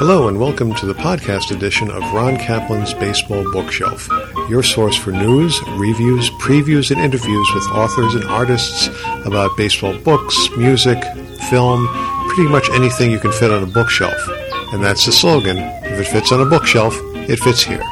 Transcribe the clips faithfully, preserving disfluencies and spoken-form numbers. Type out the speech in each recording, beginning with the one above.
Hello and welcome to the podcast edition of Ron Kaplan's Baseball Bookshelf, your source for news, reviews, previews, and interviews with authors and artists about baseball books, music, film, pretty much anything you can fit on a bookshelf. And that's the slogan, if it fits on a bookshelf, it fits here.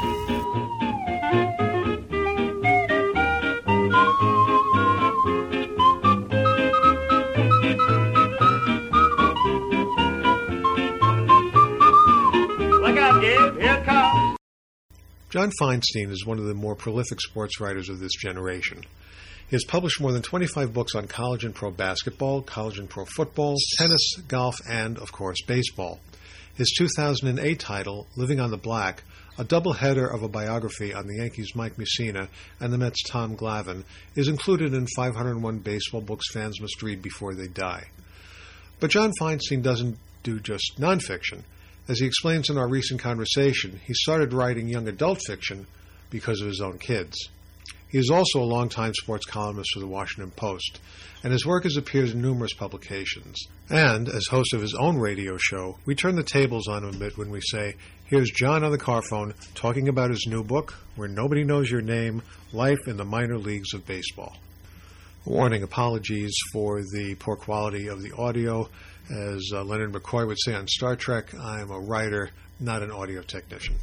John Feinstein is one of the more prolific sports writers of this generation. He has published more than twenty-five books on college and pro basketball, college and pro football, tennis, golf, and, of course, baseball. His two thousand eight title, Living on the Black, a double-header of a biography on the Yankees' Mike Mussina and the Mets' Tom Glavine, is included in five hundred one baseball books fans must read before they die. But John Feinstein doesn't do just nonfiction. As he explains in our recent conversation, he started writing young adult fiction because of his own kids. He is also a longtime sports columnist for the Washington Post, and his work has appeared in numerous publications. And, as host of his own radio show, we turn the tables on him a bit when we say, here's John on the car phone talking about his new book, Where Nobody Knows Your Name, Life in the Minor Leagues of Baseball. Warning, apologies for the poor quality of the audio. As uh, Leonard McCoy would say on Star Trek, I am a writer, not an audio technician.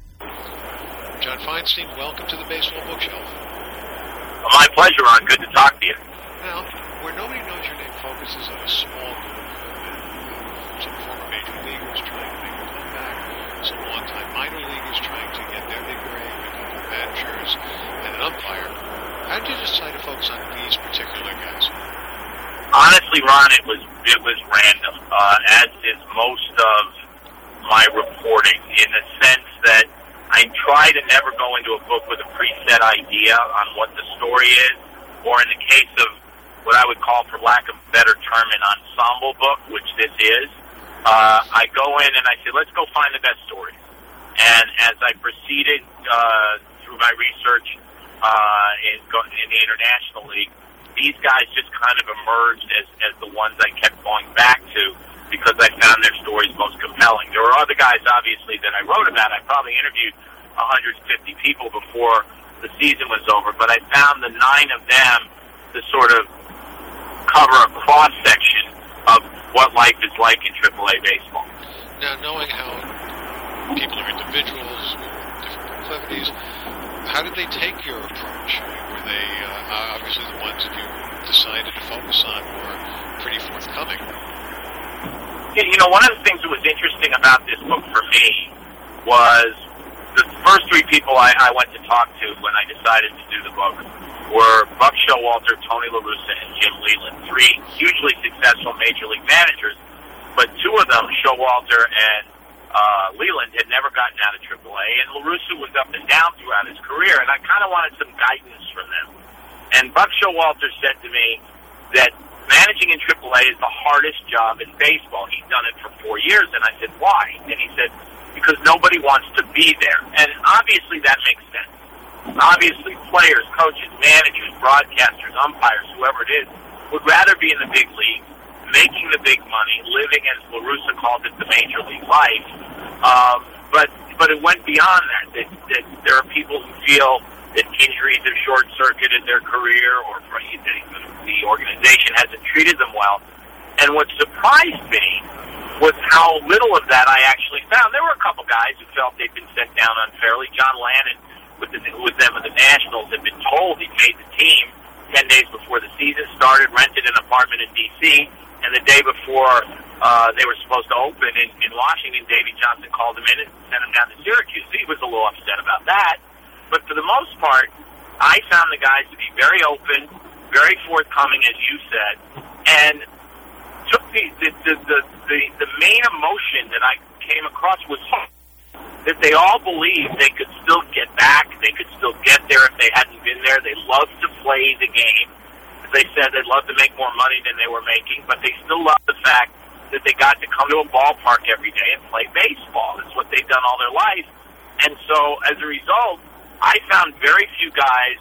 John Feinstein, welcome to the Baseball Bookshelf. My pleasure, Ron. Good to talk to you. Now, Where Nobody Knows Your Name focuses on a small group of men. Some former major leaguers trying to make a comeback, some long-time minor leaguers trying to get their big break, a couple of managers, and an umpire. How did you decide to focus on these particular guys? Honestly, Ron, it was it was random, uh, as is most of my reporting, in the sense that I try to never go into a book with a preset idea on what the story is, or in the case of what I would call, for lack of a better term, an ensemble book, which this is. Uh, I go in and I say, let's go find the best stories. And as I proceeded uh, through my research uh, in, in the International League, these guys just kind of emerged as, as the ones I kept going back to because I found their stories most compelling. There were other guys, obviously, that I wrote about. I probably interviewed one hundred fifty people before the season was over, but I found the nine of them to sort of cover a cross-section of what life is like in triple A baseball. Now, knowing how people are individuals with different proclivities, how did they take your approach? Were they uh, obviously the ones that you decided to focus on were pretty forthcoming? Yeah, you know, one of the things that was interesting about this book for me was the first three people I, I went to talk to when I decided to do the book were Buck Showalter, Tony La Russa, and Jim Leyland, three hugely successful major league managers, but two of them, Showalter and Uh, Leland, had never gotten out of triple A, and La Russa was up and down throughout his career, and I kind of wanted some guidance from them. And Buck Showalter said to me that managing in triple A is the hardest job in baseball. He's done it for four years, and I said, why? And he said, because nobody wants to be there. And obviously that makes sense. Obviously players, coaches, managers, broadcasters, umpires, whoever it is, would rather be in the big leagues, making the big money, living, as La Russa called it, the major league life. Um, but but it went beyond that. That, that. There are people who feel that injuries have short-circuited their career, or the, the organization hasn't treated them well. And what surprised me was how little of that I actually found. There were a couple guys who felt they'd been sent down unfairly. John Lannon, with, the, with them at the Nationals, had been told he made the team ten days before the season started, rented an apartment in D C, and the day before uh, they were supposed to open in, in Washington, Davey Johnson called him in and sent him down to Syracuse. He was a little upset about that. But for the most part, I found the guys to be very open, very forthcoming, as you said, and took the the, the, the, the, the main emotion that I came across was hope. That they all believed they could still get back, they could still get there if they hadn't been there. They loved to play the game. They said they'd love to make more money than they were making, but they still loved the fact that they got to come to a ballpark every day and play baseball. That's what they've done all their life. And so, as a result, I found very few guys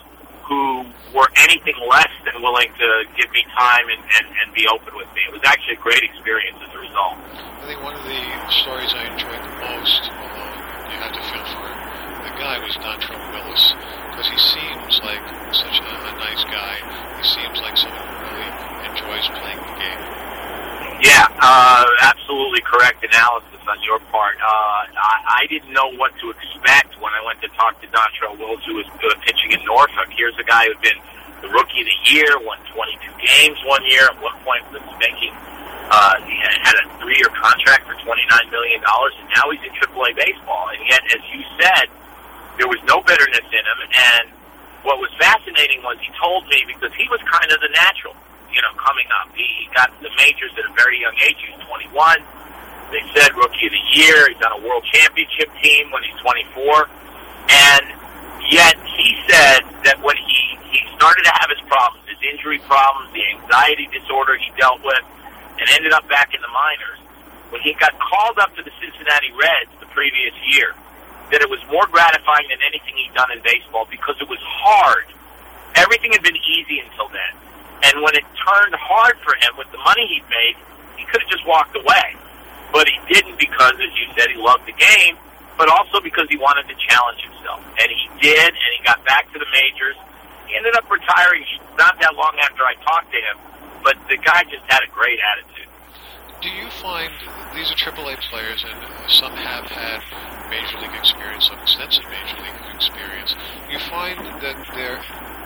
who were anything less than willing to give me time and, and, and be open with me. It was actually a great experience as a result. I think one of the stories I enjoyed the most, although you have to feel for the guy, was Dontrelle Willis, because he seems like such a, a nice guy. He seems like someone who really enjoys playing the game. Yeah, uh, absolutely correct analysis on your part. Uh, I, I didn't know what to expect when I went to talk to Dontrelle Willis, who was uh, pitching in Norfolk. Here's a guy who'd been the Rookie of the Year, won twenty-two games one year. At one point was making, uh, he had a three-year contract for twenty-nine million dollars, and now he's in triple A baseball. And yet, as you said, there was no bitterness in him. And what was fascinating was he told me, because he was kind of the natural, you know, coming up. He got to the majors at a very young age. He was twenty-one. They said Rookie of the Year. He's on a World Championship team when he's twenty-four. And yet he said that when he, he started to have his problems, his injury problems, the anxiety disorder he dealt with, and ended up back in the minors, when he got called up to the Cincinnati Reds the previous year, that it was more gratifying than anything he'd done in baseball because it was hard. Everything had been easy until then. And when it turned hard for him with the money he'd made, he could have just walked away. But he didn't because, as you said, he loved the game, but also because he wanted to challenge himself. And he did, and he got back to the majors. He ended up retiring not that long after I talked to him, but the guy just had a great attitude. Do you find, these are triple A players, and some have had Major League experience, some extensive Major League experience. Do you find that they're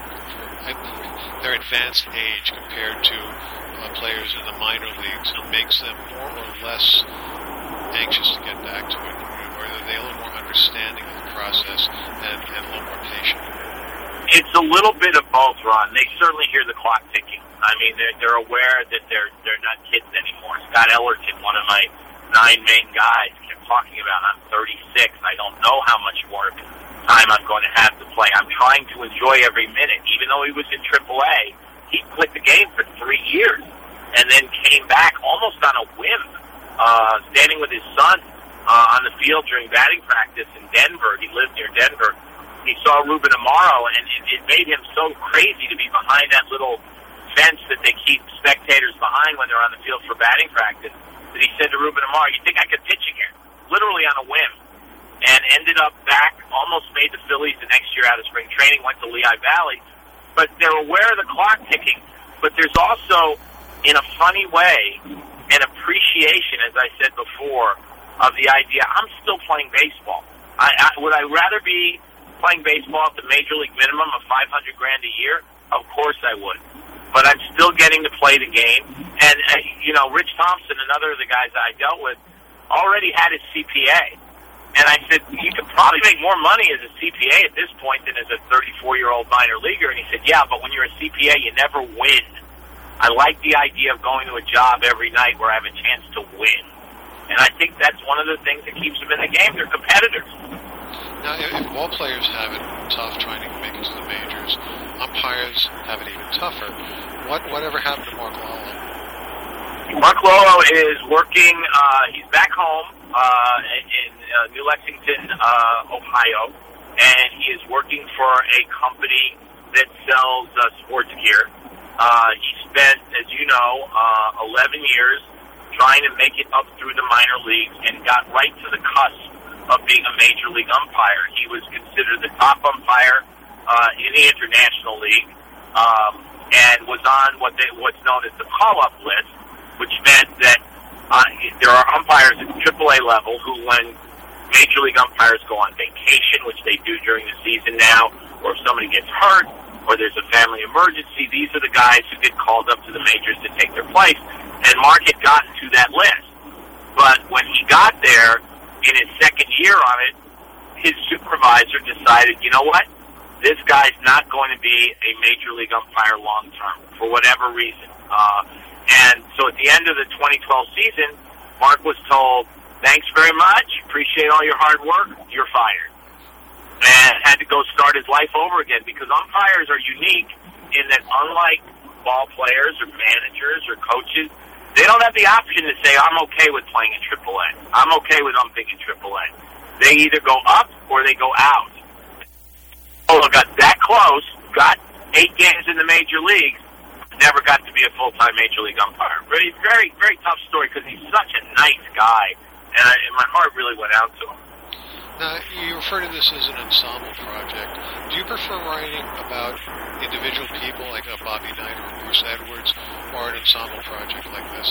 their advanced age compared to uh, players in the minor leagues makes them more or less anxious to get back to it, or are they a little more understanding of the process and, and a little more patient? It's a little bit of both, Ron. They certainly hear the clock ticking. I mean, they're, they're aware that they're they're not kids anymore. Scott Ellerton, one of my nine main guys, kept talking about, I'm thirty-six. I don't know how much more time I'm going to have to play. I'm trying to enjoy every minute. Even though he was in triple A, he quit the game for three years and then came back almost on a whim, uh, standing with his son uh, on the field during batting practice in Denver. He lived near Denver. He saw Ruben Amaro, and it, it made him so crazy to be behind that little fence that they keep spectators behind when they're on the field for batting practice, that he said to Ruben Amaro, you think I could pitch again? Literally on a whim. And ended up back, almost made the Phillies the next year out of spring training, went to Lehigh Valley. But they're aware of the clock ticking. But there's also, in a funny way, an appreciation, as I said before, of the idea, I'm still playing baseball. I, I, would I rather be playing baseball at the major league minimum of five hundred grand a year? Of course I would. But I'm still getting to play the game. And, uh, you know, Rich Thompson, another of the guys I dealt with, already had his C P A. And I said, you could probably make more money as a C P A at this point than as a thirty-four-year-old minor leaguer. And he said, yeah, but when you're a C P A, you never win. I like the idea of going to a job every night where I have a chance to win. And I think that's one of the things that keeps them in the game. They're competitors. Now, if ball players have it tough trying to make it to the majors, umpires have it even tougher. What Whatever happened to Mark Lolo? Mark Lolo is working, uh, he's back home uh, in uh, New Lexington, uh, Ohio, and he is working for a company that sells uh, sports gear. Uh, he spent, as you know, uh, eleven years trying to make it up through the minor leagues and got right to the cusp of being a major league umpire. He was considered the top umpire uh, in the International League um, and was on what they, what's known as the call-up list, which meant that uh, there are umpires at triple A level who, when major league umpires go on vacation, which they do during the season now, or if somebody gets hurt, or there's a family emergency, these are the guys who get called up to the majors to take their place. And Mark had gotten to that list. But when he got there, in his second year on it, his supervisor decided, you know what, this guy's not going to be a major league umpire long term, for whatever reason. Uh, and so at the end of the twenty twelve season, Mark was told, thanks very much, appreciate all your hard work, you're fired. And had to go start his life over again, because umpires are unique in that, unlike ball players or managers or coaches, they don't have the option to say, I'm okay with playing in triple A. I'm okay with umping in triple A. They either go up or they go out. Oh, got that close, got eight games in the major leagues, never got to be a full-time major league umpire. Very, very, very tough story because he's such a nice guy, and, I, and my heart really went out to him. Now, you refer to this as an ensemble project. Do you prefer writing about individual people like a Bobby Knight or Bruce Edwards, or an ensemble project like this?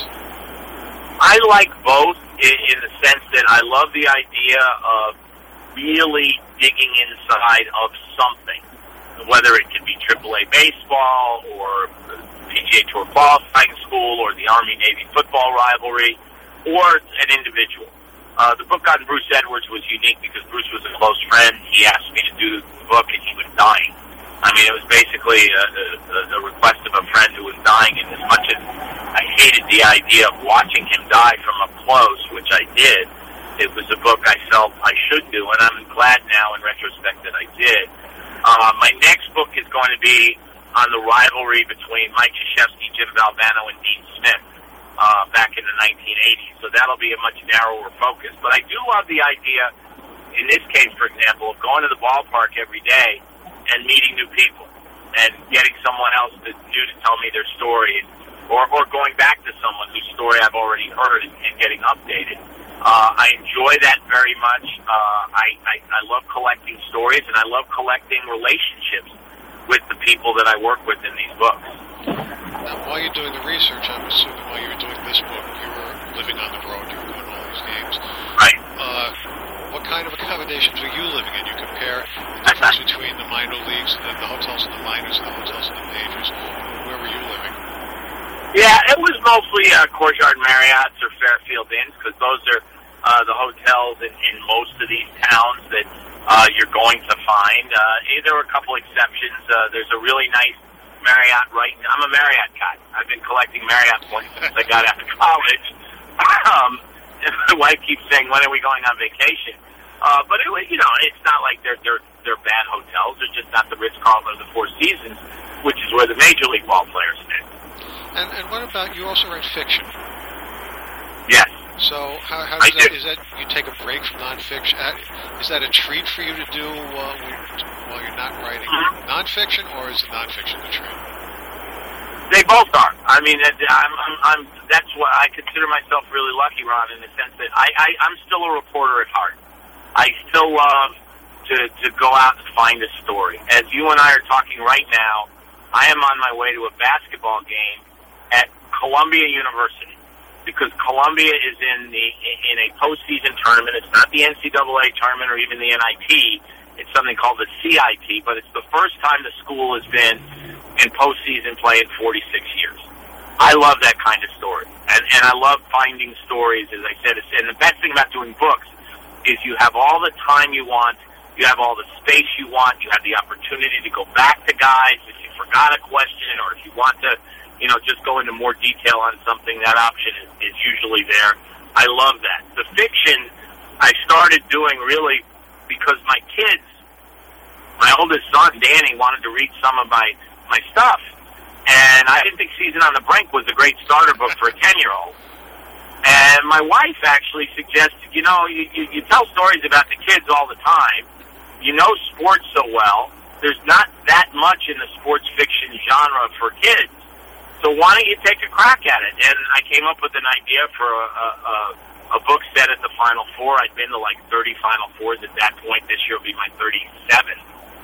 I like both in, in the sense that I love the idea of really digging inside of something, whether it could be triple A baseball or P G A Tour qualifying school or the Army-Navy football rivalry or an individual. Uh, the book on Bruce Edwards was unique because Bruce was a close friend. He asked me to do the book, and he was dying. I mean, it was basically a, a, a request of a friend who was dying, and as much as I hated the idea of watching him die from up close, which I did, it was a book I felt I should do, and I'm glad now in retrospect that I did. Uh, my next book is going to be on the rivalry between Mike Krzyzewski, Jim Valvano, and Dean Smith. Uh, back in the nineteen eighties, so that'll be a much narrower focus. But I do love the idea, in this case, for example, of going to the ballpark every day and meeting new people and getting someone else to, new to tell me their story, or, or going back to someone whose story I've already heard and, and getting updated. Uh, I enjoy that very much. Uh, I, I, I love collecting stories, and I love collecting relationships with the people that I work with in these books. Now, while you're doing the research, I'm assuming while you were doing this book, you were living on the road, you were going to all these games. Right. Uh, what kind of accommodations were you living in? You compare the difference between the minor leagues, the, the hotels in the minors, and the hotels in the majors. Where were you living? Yeah, it was mostly uh, Courtyard Marriotts or Fairfield Inns, because those are uh, the hotels in, in most of these towns that uh, you're going to find. Uh, there were a couple exceptions. Uh, there's a really nice Marriott right now. I'm a Marriott guy. I've been collecting Marriott points since I got out of college. Um, and my wife keeps saying, when are we going on vacation? Uh, but it was, you know, it's not like they're, they're, they're bad hotels. They're just not the Ritz-Carlton or the Four Seasons, which is where the Major League ball players stay. And, and what about, you also write fiction? Yes. So how, how does that, is that, you take a break from nonfiction? Is that a treat for you to do uh, when, while you're not writing mm-hmm. nonfiction, or is it nonfiction the treat? They both are. I mean, I'm, I'm, I'm, that's what I consider myself really lucky, Ron, in the sense that I, I, I'm still a reporter at heart. I still love to, to go out and find a story. As you and I are talking right now, I am on my way to a basketball game at Columbia University, because Columbia is in the in a postseason tournament. It's not the N C double A tournament or even the N I T. It's something called the C I T, but it's the first time the school has been in postseason play in forty-six years. I love that kind of story, and and I love finding stories. As I said, it's, and the best thing about doing books is you have all the time you want, you have all the space you want, you have the opportunity to go back to guys if you forgot a question, or if you want to, you know, just go into more detail on something. That option is, is usually there. I love that. The fiction I started doing really because my kids, my oldest son, Danny, wanted to read some of my, my stuff. And I didn't think Season on the Brink was a great starter book for a ten-year-old. And my wife actually suggested, you know, you, you, you tell stories about the kids all the time. You know sports so well. There's not that much in the sports fiction genre for kids. So why don't you take a crack at it? And I came up with an idea for a, a, a book set at the Final Four. I'd been to like thirty Final Fours at that point. This year will be my thirty-seventh.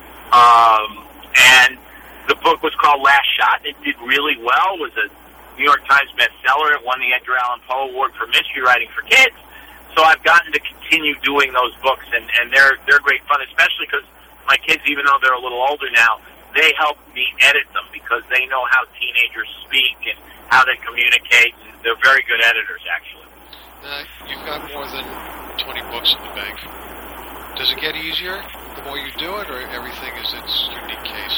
Um, and the book was called Last Shot. It did really well. It was a New York Times bestseller. It won the Edgar Allan Poe Award for mystery writing for kids. So I've gotten to continue doing those books, and, and they're they're great fun, especially because my kids, even though they're a little older now, they help me edit them because they know how teenagers speak and how they communicate. And they're very good editors, actually. Uh, you've got more than twenty books in the bank. Does it get easier the more you do it, or everything is its unique case?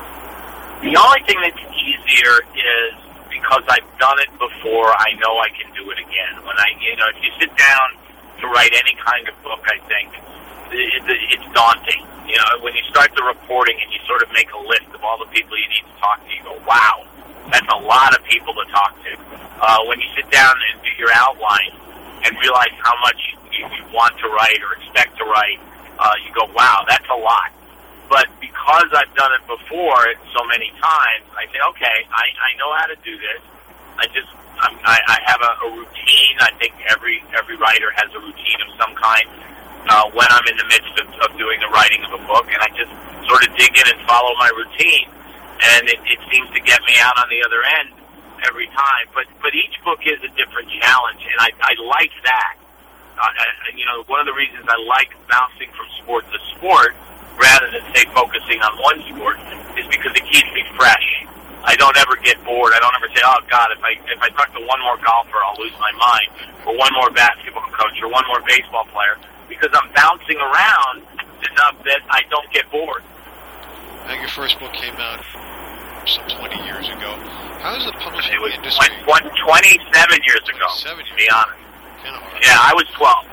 The only thing that's easier is because I've done it before, I know I can do it again. When I, you know, if you sit down to write any kind of book, I think it, it, it's daunting. You know, when you start the reporting and you sort of make a list of all the people you need to talk to, you go, wow, that's a lot of people to talk to. Uh, when you sit down and do your outline and realize how much you, you want to write or expect to write, uh, you go, wow, that's a lot. But because because I've done it before so many times, I say, okay, I, I know how to do this. I just, I'm, I, I have a, a routine. I think every every writer has a routine of some kind uh, when I'm in the midst of, of doing the writing of a book, and I just sort of dig in and follow my routine, and it, it seems to get me out on the other end every time. But but each book is a different challenge, and I, I like that. Uh, I, you know, one of the reasons I like bouncing from sport to sport rather than, say, focusing on one sport is because it keeps me fresh. I don't ever get bored. I don't ever say, oh, God, if I if I talk to one more golfer, I'll lose my mind, or one more basketball coach, or one more baseball player, because I'm bouncing around enough that I don't get bored. I think your first book came out some twenty years ago. How is the publishing it was industry? twenty-seven years ago, twenty-seven to be honest. Kind of hard. Yeah, I was twelve.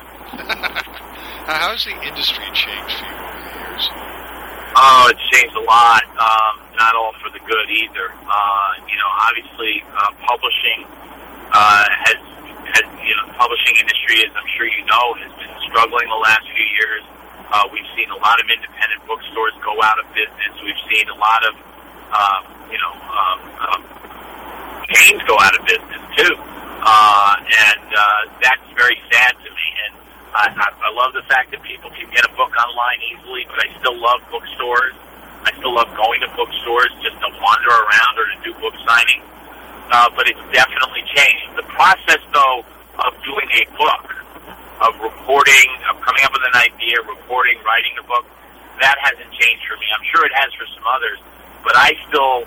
How has the industry changed for you over the years? Oh, it's changed a lot. Um, not all for the good either. Uh, you know, obviously, uh, publishing uh, has, has, you know, the publishing industry, as I'm sure you know, has been struggling the last few years. Uh, we've seen a lot of independent bookstores go out of business. We've seen a lot of, uh, you know, um, um, chains go out of business too, uh, and uh, that's very sad to me. And I, I, I love the fact that people can get a book online easily, but I still love bookstores. I still love going to bookstores just to wander around or to do book signings. Uh, but it's definitely changed. The process, though, of doing a book, of reporting, of coming up with an idea, reporting, writing a book, that hasn't changed for me. I'm sure it has for some others, but I still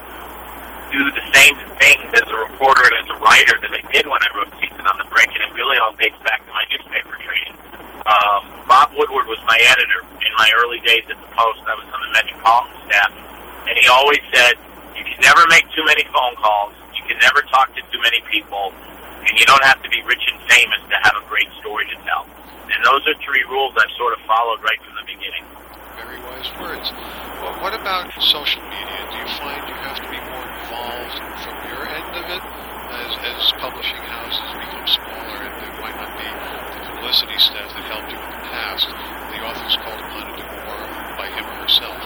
do the same things as a reporter and as a writer that I did when I wrote Season on the Brink, and it really all dates back to my newspaper training. Um, Bob Woodward was my editor in my early days at the Post. I was on the Metropolitan staff, and he always said, you can never make too many phone calls, you can never talk to too many people, and you don't have to be rich and famous to have a great story to tell. And those are three rules I've sort of followed right from the beginning. Very wise words. Well, what about social media? Do you find you have to be more involved from your end of it as, as publishing houses become smaller and there might not be the publicity staff that helped you in the past? The author's called upon to do more by him or herself.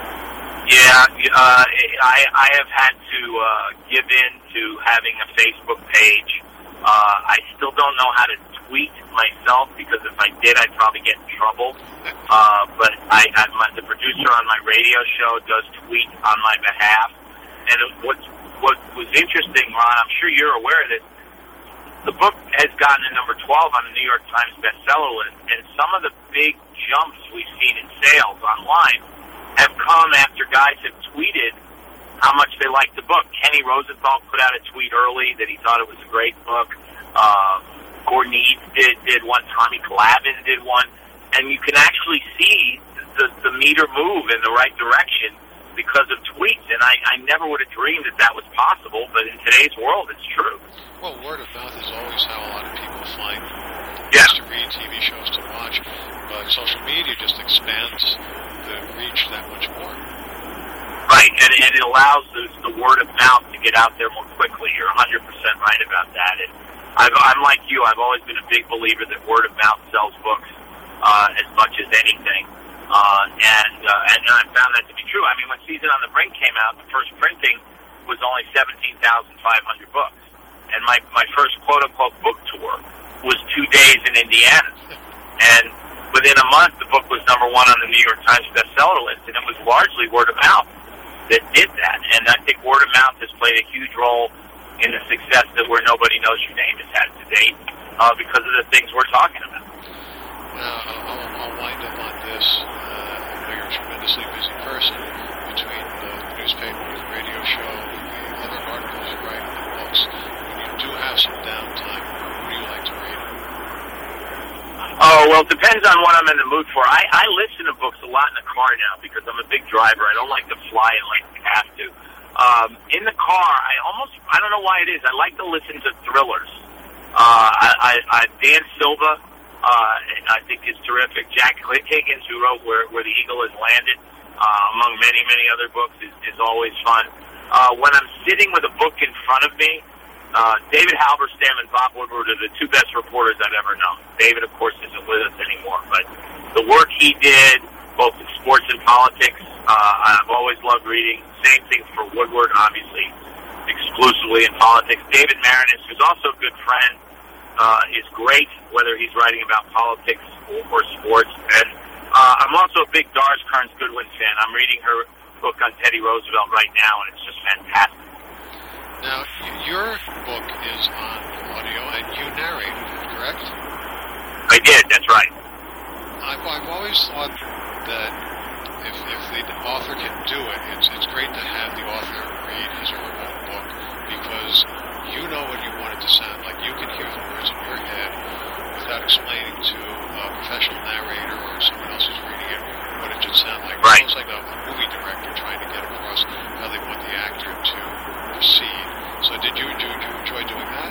Yeah, uh, I, I have had to uh, give in to having a Facebook page. Uh, I still don't know how to tweet myself because if I did, I'd probably get in trouble. Uh, but I, I, my, the producer on my radio show does tweet on my behalf. And it, what what was interesting, Ron, I'm sure you're aware of this. The book has gotten to number twelve on the New York Times bestseller list, and some of the big jumps we've seen in sales online have come after guys have tweeted how much they liked the book. Kenny Rosenthal put out a tweet early that he thought it was a great book. Uh, Gordon Eads did, did one. Tommy Clavin did one. And you can actually see the, the meter move in the right direction because of tweets. And I, I never would have dreamed that that was possible, but in today's world, it's true. Well, word of mouth is always how a lot of people find yeah. books to read, T V shows to watch. But social media just expands the reach that much more. Right, and, and it allows the, the word of mouth to get out there more quickly. You're one hundred percent right about that. And I've, I'm like you. I've always been a big believer that word of mouth sells books uh, as much as anything. Uh, and, uh, and I found that to be true. I mean, when Season on the Brink came out, the first printing was only seventeen thousand five hundred books. And my, my first quote-unquote book tour was two days in Indiana. And within a month, the book was number one on the New York Times bestseller list, and it was largely word of mouth that did that. And I think word of mouth has played a huge role in the success that Where Nobody Knows Your Name has had to date uh, because of the things we're talking about. Now, I'll, I'll wind up on this. Uh, I know you're a tremendously busy person between the newspaper, the radio show, the other articles you write, the books. When you do have some downtime, what do you like to read? Oh, well, it depends on what I'm in the mood for. I, I listen to books a lot in the car now because I'm a big driver. I don't like to fly unless I have to. Um, in the car, I almost, I don't know why it is, I like to listen to thrillers. Uh, I, I, I, Dan Silva, uh, I think is terrific. Jack Higgins, who wrote Where, Where the Eagle Has Landed, uh, among many, many other books, is, is always fun. Uh, when I'm sitting with a book in front of me, Uh, David Halberstam and Bob Woodward are the two best reporters I've ever known. David, of course, isn't with us anymore, but the work he did both in sports and politics. Uh, I've always loved reading. Same thing for Woodward, obviously, exclusively in politics. David Maraniss, who's also a good friend, uh, is great, whether he's writing about politics or, or sports. And uh, I'm also a big Doris Kearns Goodwin fan. I'm reading her book on Teddy Roosevelt right now, and it's just fantastic. Now, your book is on audio, and you narrated it, correct? I did, that's right. I've, I've always thought that if, if the author can do it, it's, it's great to have the author read his or her own book, because you know what you want it to sound like. You can hear the words in your head without explaining to a professional narrator or someone else who's reading it what it should sound like. Right. It's almost like a movie director trying to get across how they want the actor to proceed. So did you, did you enjoy doing that?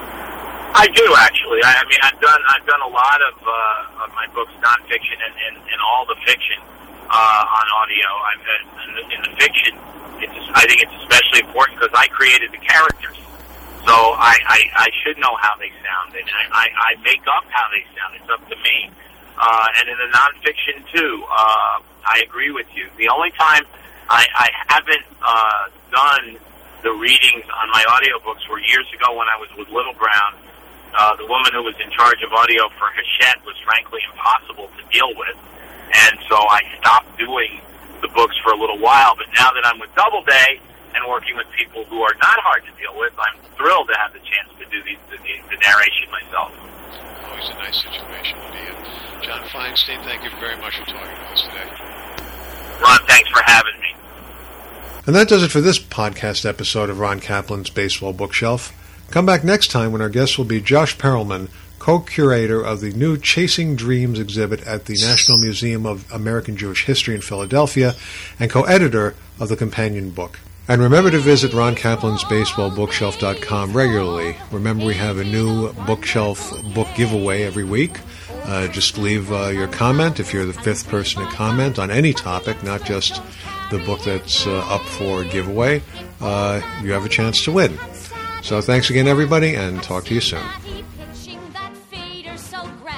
I do, actually. I, I mean, I've done I've done a lot of uh, of my books, nonfiction and, and, and all the fiction uh, on audio. I've in the, in the fiction, it's I think it's especially important because I created the characters, so I, I, I should know how they sound, and I, I, I make up how they sound. It's up to me. Uh, and in the nonfiction too, uh, I agree with you. The only time I, I haven't uh, done the readings on my audiobooks were years ago when I was with Little Brown. Uh, the woman who was in charge of audio for Hachette was frankly impossible to deal with, and so I stopped doing the books for a little while. But now that I'm with Doubleday and working with people who are not hard to deal with, I'm thrilled to have the chance to do the, the, the narration myself. Always a nice situation to be in. John Feinstein, thank you very much for talking to us today. Ron, thanks for having me. And that does it for this podcast episode of Ron Kaplan's Baseball Bookshelf. Come back next time when our guest will be Josh Perelman, co-curator of the new Chasing Dreams exhibit at the National Museum of American Jewish History in Philadelphia and co-editor of the companion book. And remember to visit Ron Kaplan's Baseball Bookshelf dot com regularly. Remember, we have a new bookshelf book giveaway every week. Uh, just leave uh, your comment if you're the fifth person to comment on any topic, not just the book that's uh, up for giveaway. Uh, you have a chance to win. So thanks again, everybody, and talk to you soon.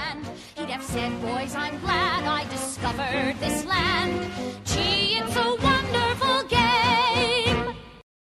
Boys, I'm glad I discovered this land. Gee, it's a